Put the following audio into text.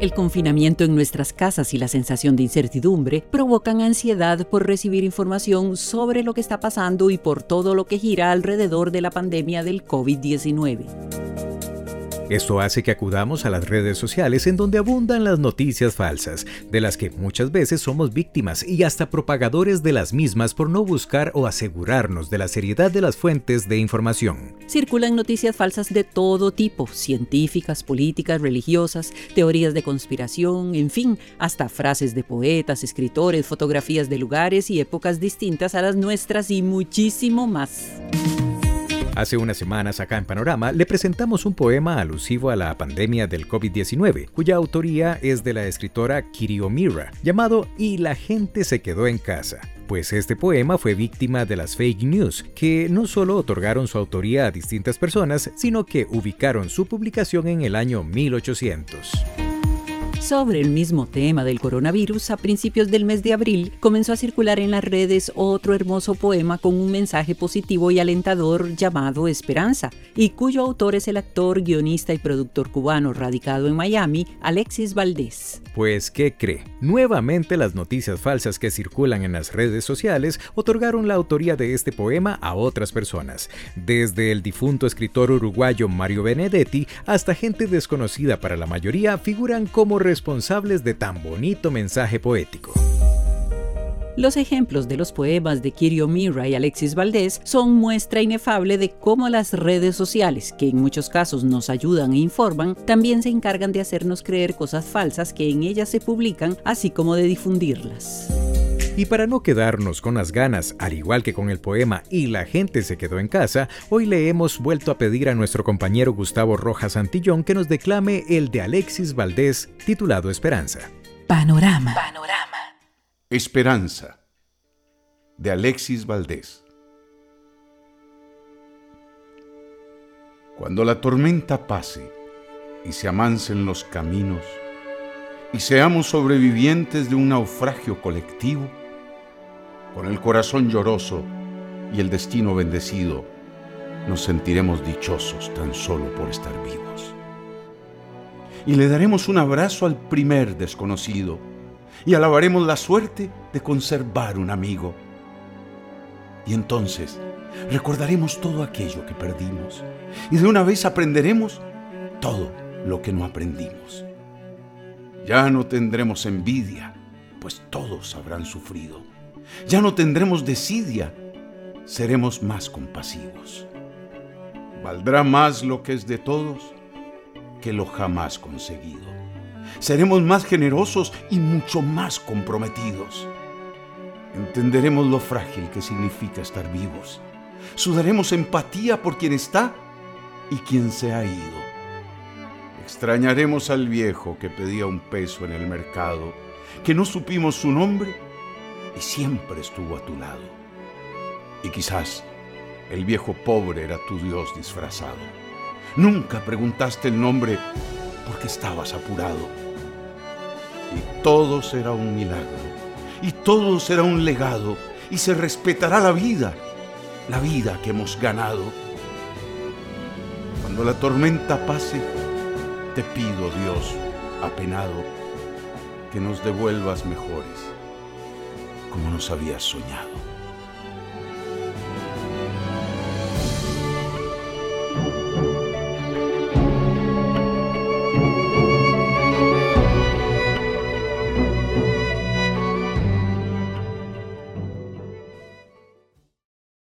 El confinamiento en nuestras casas y la sensación de incertidumbre provocan ansiedad por recibir información sobre lo que está pasando y por todo lo que gira alrededor de la pandemia del COVID-19. Esto hace que acudamos a las redes sociales en donde abundan las noticias falsas, de las que muchas veces somos víctimas y hasta propagadores de las mismas por no buscar o asegurarnos de la seriedad de las fuentes de información. Circulan noticias falsas de todo tipo, científicas, políticas, religiosas, teorías de conspiración, en fin, hasta frases de poetas, escritores, fotografías de lugares y épocas distintas a las nuestras y muchísimo más. Hace unas semanas acá en Panorama le presentamos un poema alusivo a la pandemia del COVID-19, cuya autoría es de la escritora Kiryomira, llamado "Y la gente se quedó en casa". Pues este poema fue víctima de las fake news, que no solo otorgaron su autoría a distintas personas, sino que ubicaron su publicación en el año 1800. Sobre el mismo tema del coronavirus, a principios del mes de abril, comenzó a circular en las redes otro hermoso poema con un mensaje positivo y alentador llamado Esperanza, y cuyo autor es el actor, guionista y productor cubano radicado en Miami, Alexis Valdés. Pues, ¿qué cree? Nuevamente las noticias falsas que circulan en las redes sociales otorgaron la autoría de este poema a otras personas, desde el difunto escritor uruguayo Mario Benedetti hasta gente desconocida para la mayoría figuran como responsables de tan bonito mensaje poético. Los ejemplos de los poemas de Kiryomira y Alexis Valdés son muestra inefable de cómo las redes sociales, que en muchos casos nos ayudan e informan, también se encargan de hacernos creer cosas falsas que en ellas se publican, así como de difundirlas. Y para no quedarnos con las ganas, al igual que con el poema "Y la gente se quedó en casa", hoy le hemos vuelto a pedir a nuestro compañero Gustavo Rojas Santillón que nos declame el de Alexis Valdés, titulado Esperanza. Panorama. Esperanza, de Alexis Valdés. Cuando la tormenta pase y se amancen los caminos y seamos sobrevivientes de un naufragio colectivo, con el corazón lloroso y el destino bendecido, nos sentiremos dichosos tan solo por estar vivos. Y le daremos un abrazo al primer desconocido y alabaremos la suerte de conservar un amigo. Y entonces recordaremos todo aquello que perdimos y de una vez aprenderemos todo lo que no aprendimos. Ya no tendremos envidia, pues todos habrán sufrido. Ya no tendremos desidia, seremos más compasivos. Valdrá más lo que es de todos que lo jamás conseguido. Seremos más generosos y mucho más comprometidos. Entenderemos lo frágil que significa estar vivos. Sudaremos empatía por quien está y quien se ha ido. Extrañaremos al viejo que pedía un peso en el mercado, que no supimos su nombre y siempre estuvo a tu lado. Y quizás el viejo pobre era tu Dios disfrazado. Nunca preguntaste el nombre porque estabas apurado. Y todo será un milagro, y todo será un legado, y se respetará la vida que hemos ganado. Cuando la tormenta pase, te pido, Dios apenado, que nos devuelvas mejores, como nos habías soñado.